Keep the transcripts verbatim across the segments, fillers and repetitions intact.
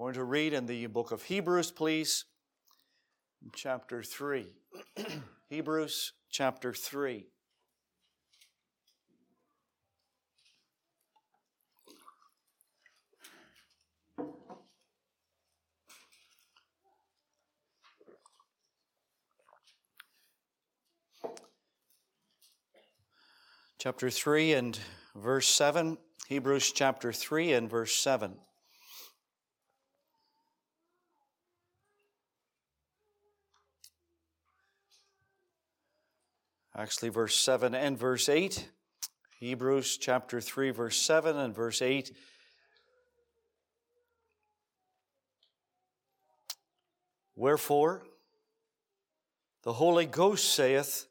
going to read in the book of Hebrews, please, chapter three. Hebrews chapter three. Chapter three and verse seven. Hebrews chapter three and verse seven. Actually, verse seven and verse eight. Hebrews chapter three, verse seven and verse eight. Wherefore, the Holy Ghost saith,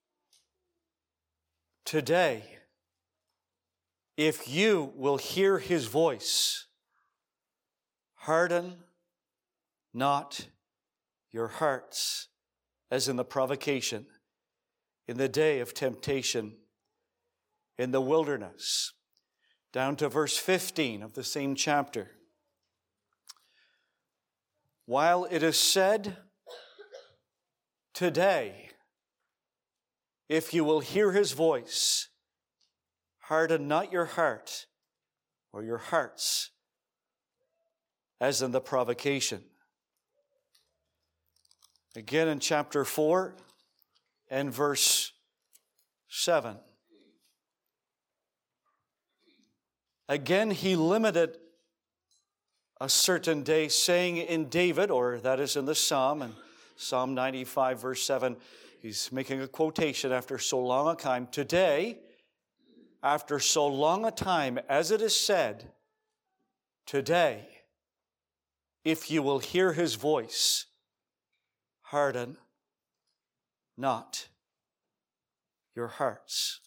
Today, if you will hear His voice, harden not your hearts, as in the provocation, in the day of temptation, in the wilderness. Down to verse fifteen of the same chapter. While it is said, Today, if you will hear His voice, harden not your heart or your hearts, as in the provocation. Again in chapter four and verse seven. Again, he limited a certain day, saying in David, or that is in the Psalm, and Psalm ninety-five, verse seven, he's making a quotation after so long a time. Today, after so long a time, as it is said, today, if you will hear His voice, harden not your hearts.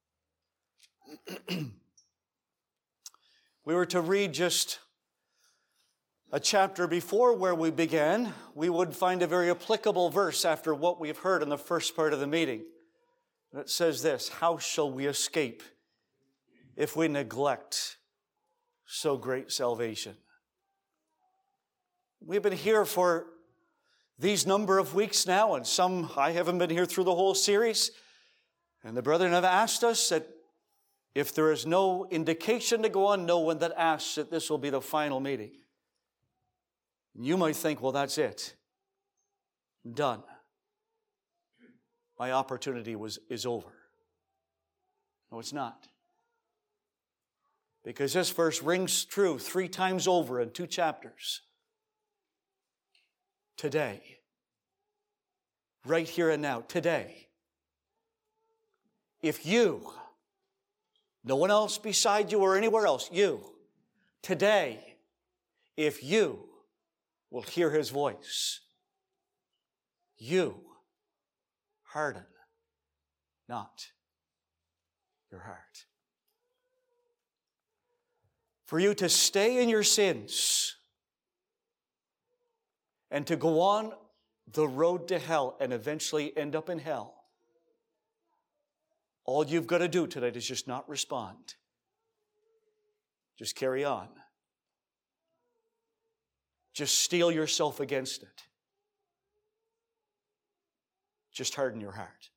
We were to read just a chapter before where we began. We would find a very applicable verse after what we've heard in the first part of the meeting. And it says this, how shall we escape if we neglect so great salvation? We've been here for these number of weeks now, and some, I haven't been here through the whole series. And the brethren have asked us that if there is no indication to go on, no one that asks that this will be the final meeting. You might think, well, that's it. Done. My opportunity was is over. No, it's not. Because this verse rings true three times over in two chapters. Today. Right here and now. Today. If you, no one else beside you or anywhere else, you, today, if you will hear His voice, you harden not your heart. For you to stay in your sins and to go on the road to hell and eventually end up in hell, all you've got to do tonight is just not respond. Just carry on. Just steel yourself against it. Just harden your heart.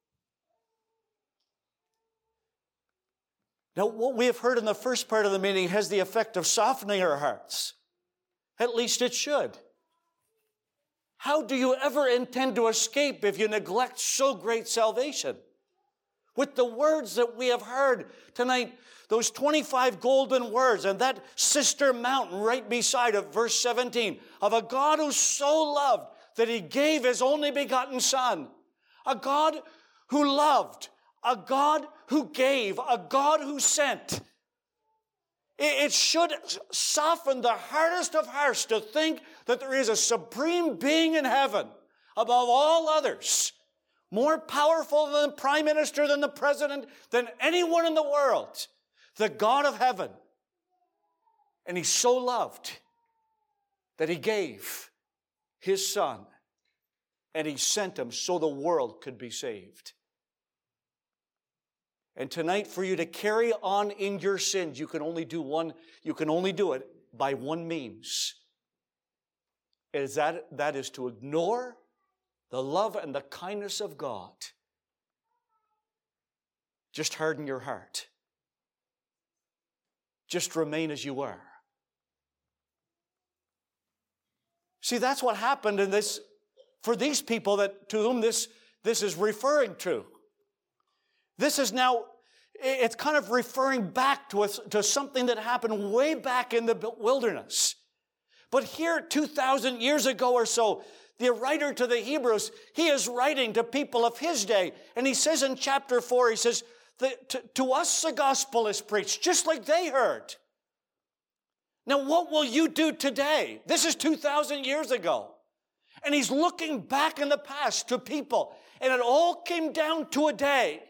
Now, what we have heard in the first part of the meeting has the effect of softening our hearts. At least it should. How do you ever intend to escape if you neglect so great salvation? With the words that we have heard tonight, those twenty-five golden words, and that sister mountain right beside of verse seventeen, of a God who so loved that He gave His only begotten Son. A God who loved, a God who gave, a God who sent. It should soften the hardest of hearts to think that there is a supreme being in heaven above all others, more powerful than the prime minister, than the president, than anyone in the world, the God of heaven. And He so loved that He gave His Son, and He sent Him so the world could be saved. And tonight, for you to carry on in your sins, you can only do one, you can only do it by one means. is that, that is to ignore the love and the kindness of God. Just harden your heart. Just remain as you are. See, that's what happened in this, for these people that to whom this, this is referring to. This is now, it's kind of referring back to, a, to something that happened way back in the wilderness. But here, two thousand years ago or so, the writer to the Hebrews, he is writing to people of his day. And he says in chapter four, he says, to, to us the gospel is preached, just like they heard. Now, what will you do today? This is two thousand years ago. And he's looking back in the past to people. And it all came down to a day.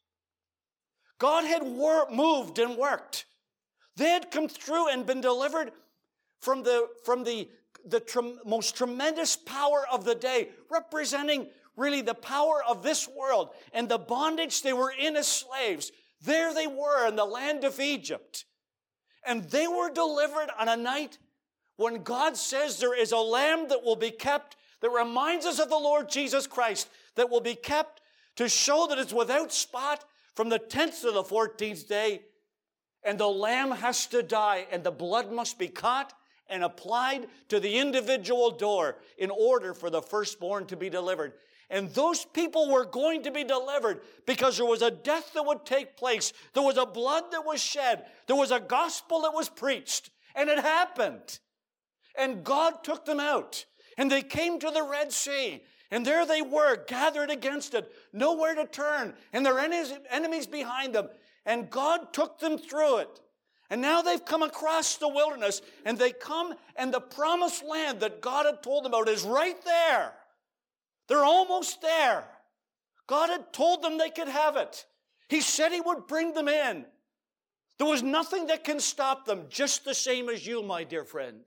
God had wor- moved and worked. They had come through and been delivered from the, from the, the tre- most tremendous power of the day, representing really the power of this world and the bondage they were in as slaves. There they were in the land of Egypt. And they were delivered on a night when God says there is a lamb that will be kept that reminds us of the Lord Jesus Christ, that will be kept to show that it's without spot from the tenth to the fourteenth day. And the lamb has to die, and the blood must be caught and applied to the individual door in order for the firstborn to be delivered. And those people were going to be delivered because there was a death that would take place. There was a blood that was shed. There was a gospel that was preached. And it happened. And God took them out. And they came to the Red Sea. And there they were, gathered against it, nowhere to turn. And their enemies behind them. And God took them through it. And now they've come across the wilderness. And they come, and the promised land that God had told them about is right there. They're almost there. God had told them they could have it. He said He would bring them in. There was nothing that can stop them, just the same as you, my dear friend.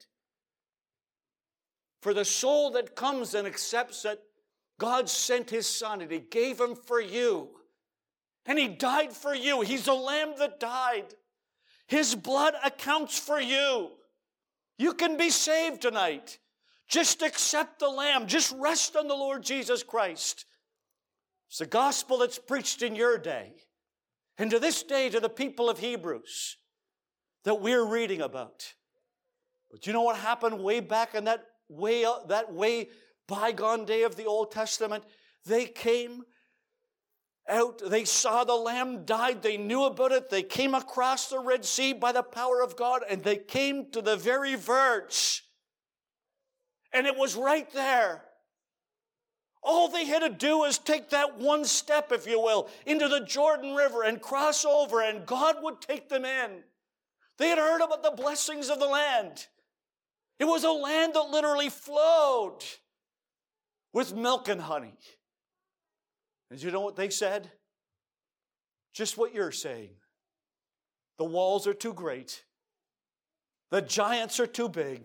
For the soul that comes and accepts that God sent His Son and He gave Him for you. And He died for you. He's the Lamb that died. His blood accounts for you. You can be saved tonight. Just accept the Lamb. Just rest on the Lord Jesus Christ. It's the gospel that's preached in your day. And to this day, to the people of Hebrews that we're reading about. But you know what happened way back in that way, that way bygone day of the Old Testament? They came out, they saw the Lamb died, they knew about it, they came across the Red Sea by the power of God, and they came to the very verge. And it was right there. All they had to do was take that one step, if you will, into the Jordan River and cross over, and God would take them in. They had heard about the blessings of the land. It was a land that literally flowed with milk and honey. And you know what they said? Just what you're saying. The walls are too great. The giants are too big.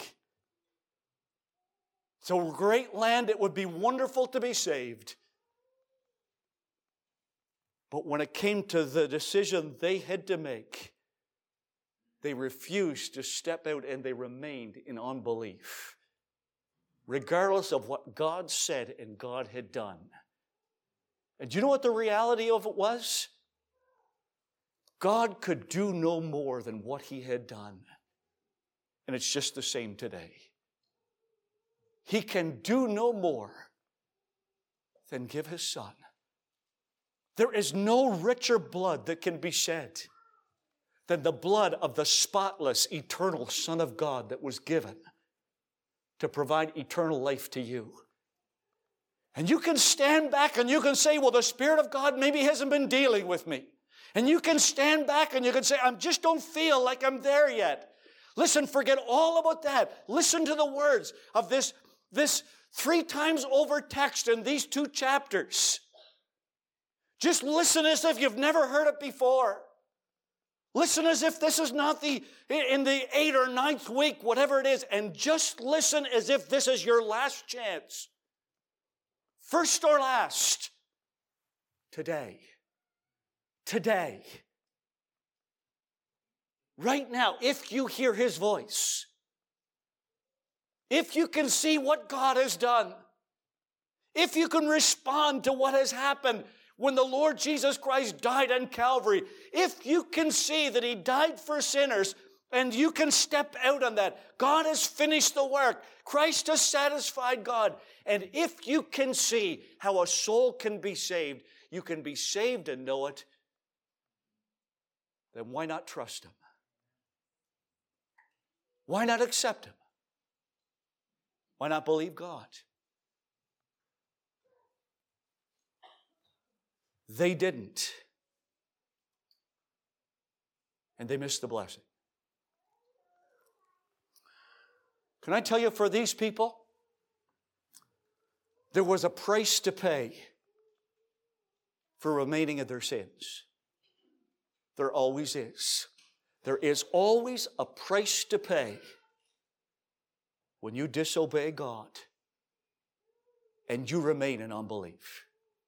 It's a great land. It would be wonderful to be saved. But when it came to the decision they had to make, they refused to step out and they remained in unbelief, regardless of what God said and God had done. And do you know what the reality of it was? God could do no more than what He had done. And it's just the same today. He can do no more than give His Son. There is no richer blood that can be shed than the blood of the spotless, eternal Son of God that was given to provide eternal life to you. And you can stand back and you can say, well, the Spirit of God maybe hasn't been dealing with me. And you can stand back and you can say, I just don't feel like I'm there yet. Listen, forget all about that. Listen to the words of this This three times over text in these two chapters. Just listen as if you've never heard it before. Listen as if this is not the in the eighth or ninth week, whatever it is, and just listen as if this is your last chance. First or last. Today. Today. Right now, if you hear His voice, if you can see what God has done, if you can respond to what has happened when the Lord Jesus Christ died on Calvary, if you can see that He died for sinners and you can step out on that, God has finished the work. Christ has satisfied God. And if you can see how a soul can be saved, you can be saved and know it, then why not trust Him? Why not accept Him? Why not believe God? They didn't. And they missed the blessing. Can I tell you, for these people, there was a price to pay for remaining in their sins. There always is. There is always a price to pay when you disobey God and you remain in unbelief.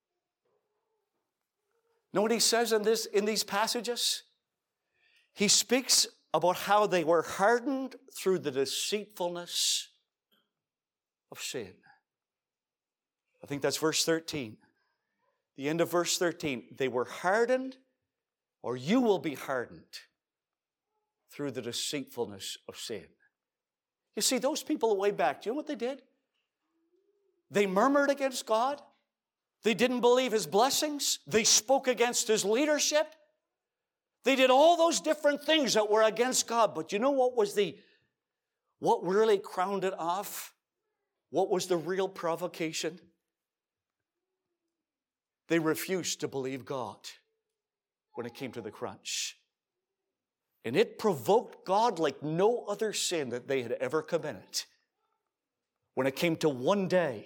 Know what he says in this, in these passages? He speaks about how they were hardened through the deceitfulness of sin. I think that's verse thirteen. The end of verse thirteen. They were hardened, or you will be hardened through the deceitfulness of sin. You see, those people way back, do you know what they did? They murmured against God. They didn't believe His blessings. They spoke against His leadership. They did all those different things that were against God. But you know what was the, what really crowned it off? What was the real provocation? They refused to believe God when it came to the crunch. And it provoked God like no other sin that they had ever committed. When it came to one day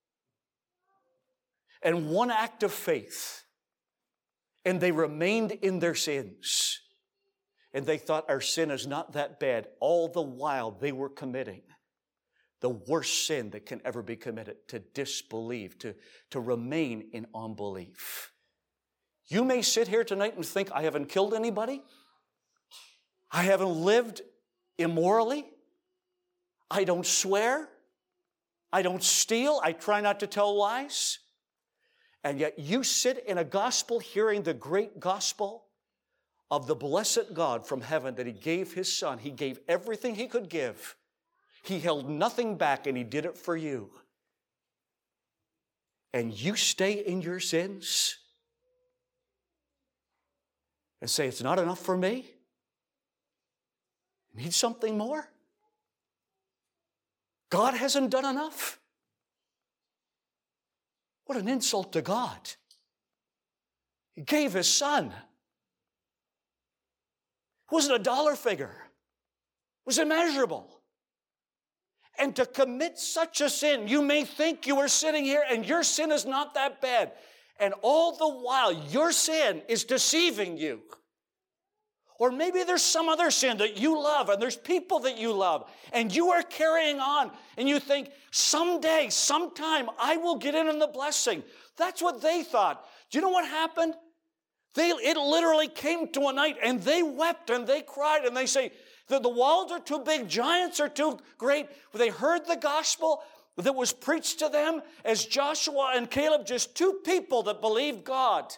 and one act of faith, and they remained in their sins, and they thought our sin is not that bad, all the while they were committing the worst sin that can ever be committed, to disbelieve, to, to remain in unbelief. You may sit here tonight and think, I haven't killed anybody. I haven't lived immorally. I don't swear. I don't steal. I try not to tell lies. And yet you sit in a gospel hearing the great gospel of the blessed God from heaven that He gave His Son. He gave everything He could give. He held nothing back, and He did it for you. And you stay in your sins and say, it's not enough for me? I need something more? God hasn't done enough? What an insult to God. He gave His Son. It wasn't a dollar figure. It was immeasurable. And to commit such a sin, you may think you are sitting here and your sin is not that bad. And all the while, your sin is deceiving you. Or maybe there's some other sin that you love, and there's people that you love, and you are carrying on, and you think, someday, sometime, I will get in on the blessing. That's what they thought. Do you know what happened? They, it literally came to a night, and they wept, and they cried, and they say, that the walls are too big, giants are too great. They heard the gospel that was preached to them as Joshua and Caleb, just two people that believed God.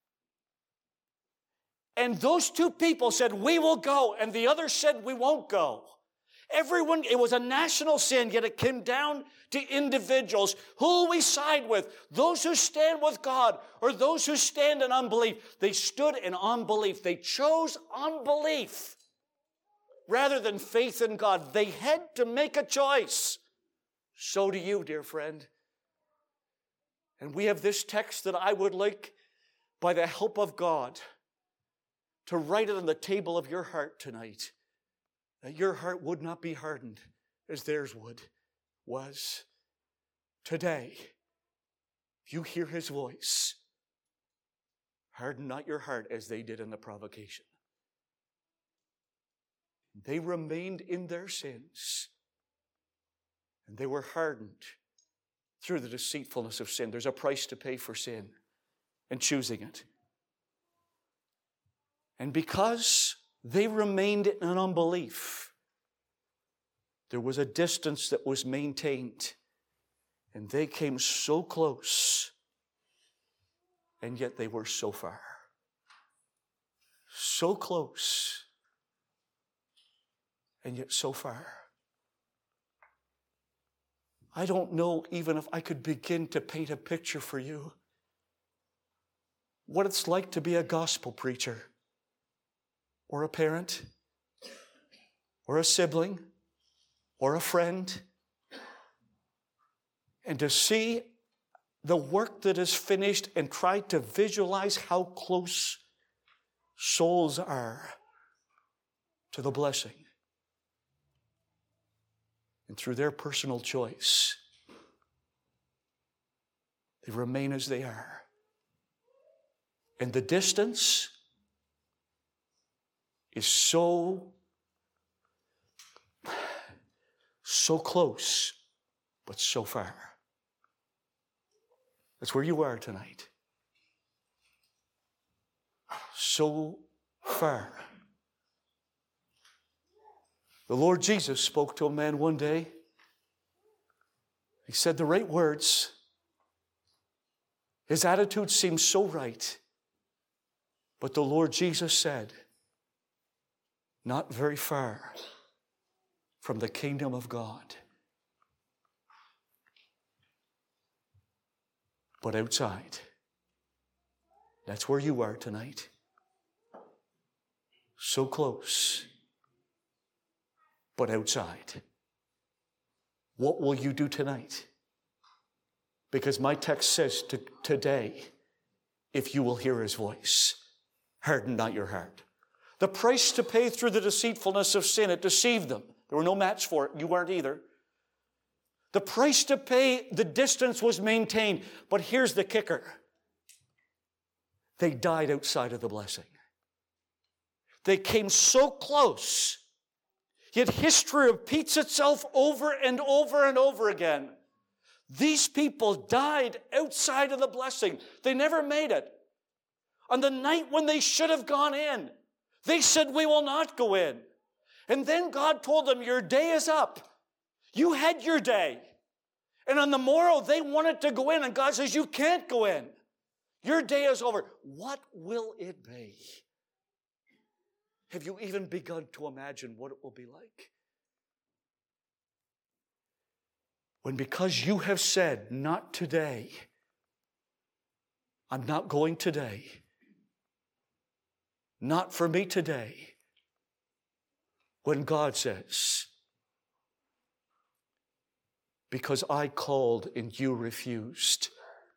And those two people said, we will go. And the other said, we won't go. Everyone, it was a national sin, yet it came down to individuals. Who will we side with? Those who stand with God or those who stand in unbelief? They stood in unbelief. They chose unbelief rather than faith in God. They had to make a choice. So do you, dear friend. And we have this text that I would like, by the help of God, to write it on the table of your heart tonight, that your heart would not be hardened as theirs would, was. Today, if you hear His voice, harden not your heart as they did in the provocation. They remained in their sins, and they were hardened through the deceitfulness of sin. There's a price to pay for sin and choosing it. And because they remained in unbelief, There was a distance that was maintained, and they came so close, and yet they were so far. So close, and yet so far. I don't know even if I could begin to paint a picture for you what it's like to be a gospel preacher, or a parent, or a sibling, or a friend, and to see the work that is finished and try to visualize how close souls are to the blessing. And through their personal choice, they remain as they are. And the distance is so, so close, but so far. That's where you are tonight. So far. The Lord Jesus spoke to a man one day. He said the right words. His attitude seemed so right. But the Lord Jesus said, not very far from the kingdom of God, but outside. That's where you are tonight. So close, but outside. What will you do tonight? Because my text says to, today, if you will hear his voice, harden not your heart. The price to pay through the deceitfulness of sin, it deceived them. There were no match for it. You weren't either. The price to pay, the distance was maintained. But here's the kicker. They died outside of the blessing. They came so close, yet history repeats itself over and over and over again. These people died outside of the blessing. They never made it. On the night when they should have gone in, they said, we will not go in. And then God told them, your day is up. You had your day. And on the morrow, they wanted to go in, and God says, you can't go in. Your day is over. What will it be? Have you even begun to imagine what it will be like? When because you have said, not today, I'm not going today. Not for me today. When God says, because I called and you refused,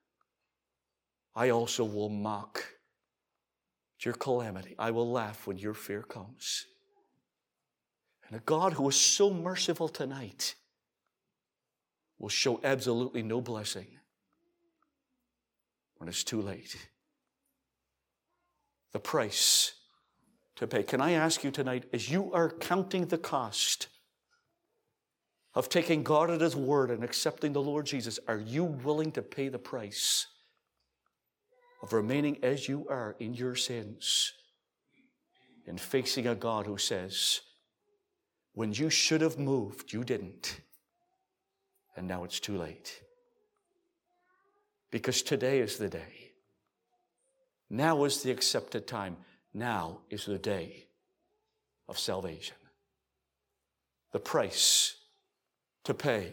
I also will mock your calamity. I will laugh when your fear comes. And a God who is so merciful tonight will show absolutely no blessing when it's too late. The price to pay. Can I ask you tonight, as you are counting the cost of taking God at his word and accepting the Lord Jesus, are you willing to pay the price of remaining as you are in your sins and facing a God who says, when you should have moved, you didn't, and now it's too late? Because today is the day. Now is the accepted time. Now is the day of salvation. The price to pay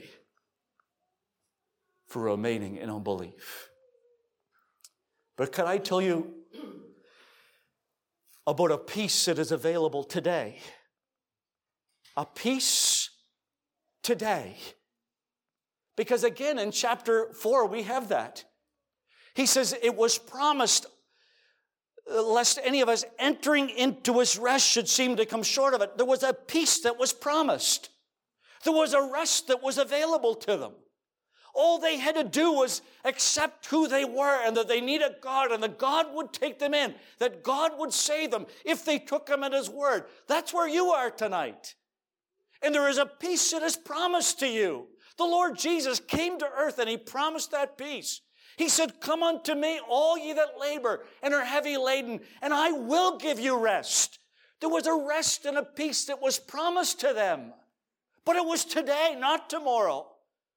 for remaining in unbelief. But can I tell you about a peace that is available today? A peace today. Because again, in chapter four, we have that. He says it was promised, lest any of us entering into his rest should seem to come short of it. There was a peace that was promised. There was a rest that was available to them. All they had to do was accept who they were and that they needed God and that God would take them in, that God would save them if they took him at his word. That's where you are tonight. And there is a peace that is promised to you. The Lord Jesus came to earth and he promised that peace. He said, come unto me, all ye that labor and are heavy laden, and I will give you rest. There was a rest and a peace that was promised to them. But it was today, not tomorrow.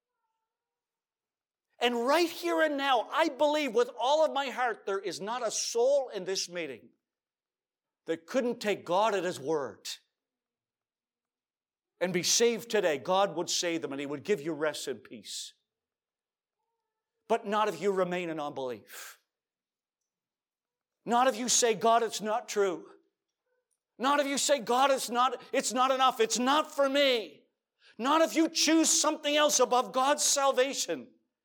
And right here and now, I believe with all of my heart, there is not a soul in this meeting that couldn't take God at His word and be saved today. God would save them and He would give you rest and peace. But not if you remain in unbelief. Not if you say, God, it's not true. Not if you say, God, it's not, it's not enough. It's not for me. Not if you choose something else above God's salvation.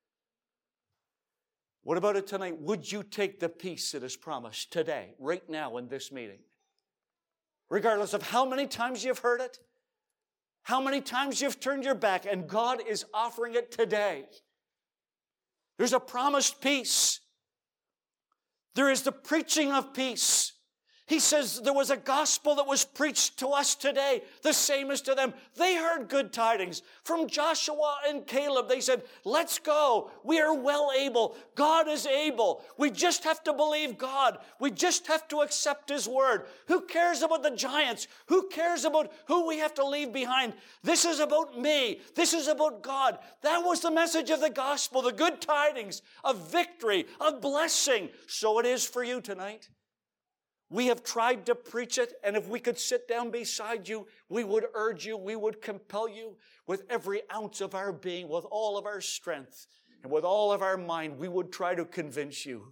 What about it tonight? Would you take the peace that is promised today, right now in this meeting? Regardless of how many times you've heard it, how many times you've turned your back, and God is offering it today. There's a promised peace. There is the preaching of peace. He says there was a gospel that was preached to us today, the same as to them. They heard good tidings from Joshua and Caleb. They said, let's go. We are well able. God is able. We just have to believe God. We just have to accept His word. Who cares about the giants? Who cares about who we have to leave behind? This is about me. This is about God. That was the message of the gospel, the good tidings of victory, of blessing. So it is for you tonight. We have tried to preach it, and if we could sit down beside you, we would urge you, we would compel you with every ounce of our being, with all of our strength, and with all of our mind, we would try to convince you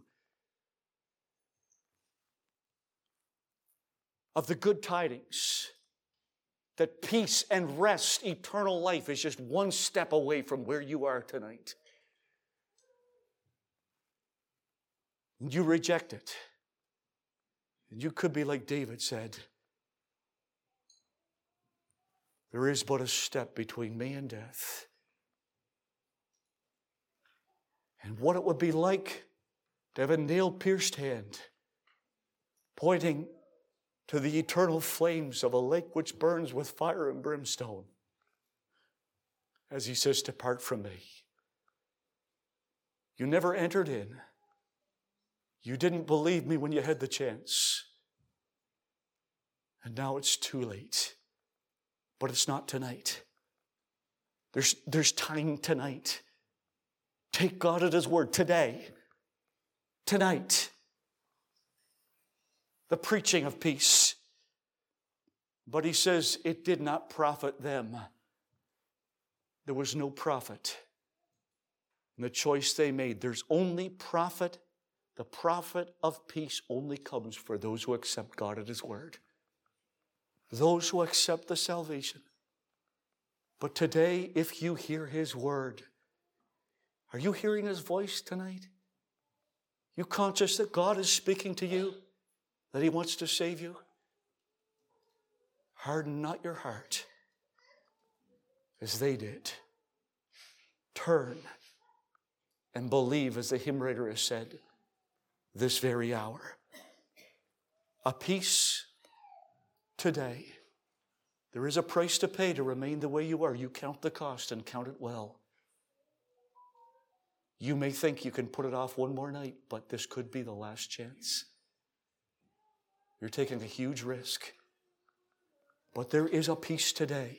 of the good tidings, that peace and rest, eternal life is just one step away from where you are tonight. And you reject it. And you could be like David said, there is but a step between me and death. And what it would be like to have a nail-pierced hand pointing to the eternal flames of a lake which burns with fire and brimstone. As He says, depart from me. You never entered in. You didn't believe me when you had the chance. And now it's too late. But it's not tonight. There's, there's time tonight. Take God at His word today. Tonight. The preaching of peace. But He says it did not profit them. There was no profit in the choice they made. There's only profit. The profit of peace only comes for those who accept God at His word. Those who accept the salvation. But today, if you hear His word, are you hearing His voice tonight? You conscious that God is speaking to you? That He wants to save you? Harden not your heart as they did. Turn and believe, as the hymn writer has said, this very hour. A peace today. There is a price to pay to remain the way you are. You count the cost and count it well. You may think you can put it off one more night, but this could be the last chance. You're taking a huge risk. But there is a peace today.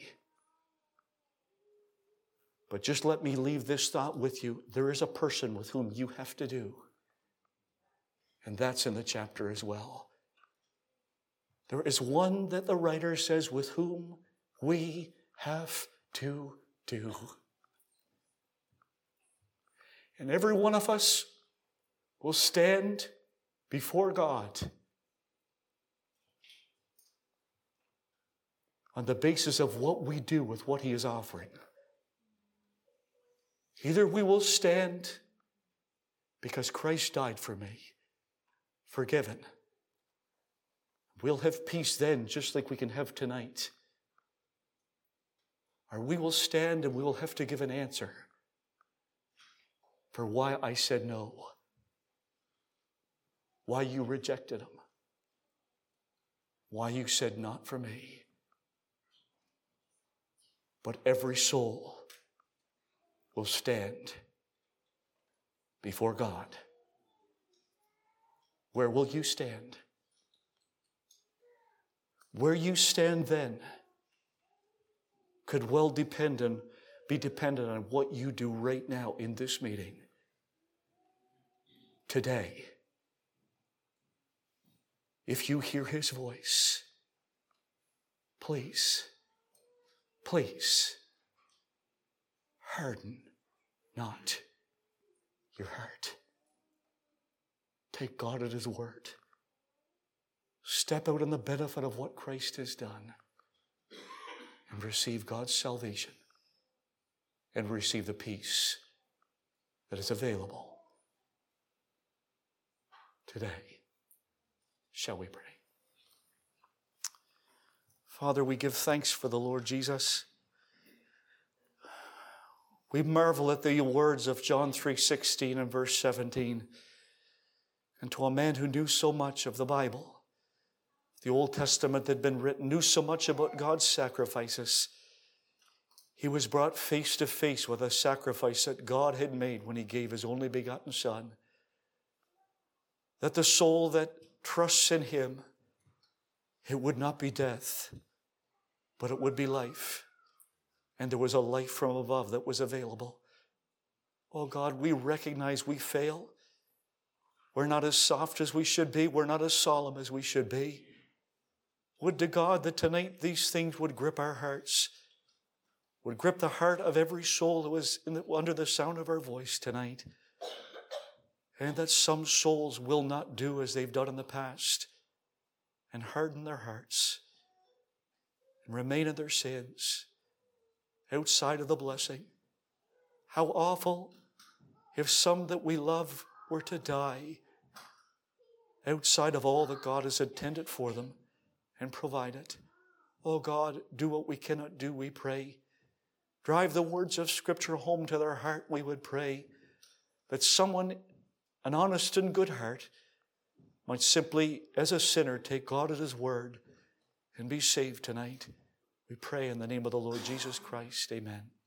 But just let me leave this thought with you. There is a person with whom you have to do. And that's in the chapter as well. There is one that the writer says with whom we have to do. And every one of us will stand before God on the basis of what we do with what He is offering. Either we will stand because Christ died for me, forgiven. We'll have peace then, just like we can have tonight. Or we will stand and we will have to give an answer for why I said no, why you rejected Him, why you said not for me. But every soul will stand before God. Where will you stand? Where you stand then could well depend on, be dependent on what you do right now in this meeting. Today, if you hear his voice, please, please, harden not your heart. Take God at his word. Step out in the benefit of what Christ has done and receive God's salvation and receive the peace that is available today. Shall we pray? Father, we give thanks for the Lord Jesus. We marvel at the words of John three sixteen and verse seventeen. And to a man who knew so much of the Bible, the Old Testament that had been written, knew so much about God's sacrifices, he was brought face to face with a sacrifice that God had made when he gave his only begotten Son. That the soul that trusts in him, it would not be death, but it would be life. And there was a life from above that was available. Oh God, we recognize we fail. We're not as soft as we should be. We're not as solemn as we should be. Would to God that tonight these things would grip our hearts, would grip the heart of every soul that was in the, under the sound of our voice tonight. And that some souls will not do as they've done in the past and harden their hearts and remain in their sins outside of the blessing. How awful if some that we love were to die outside of all that God has intended for them and provided. Oh God, do what we cannot do, we pray. Drive the words of Scripture home to their heart, we would pray, that someone, an honest and good heart, might simply, as a sinner, take God at his word and be saved tonight. We pray in the name of the Lord Jesus Christ. Amen.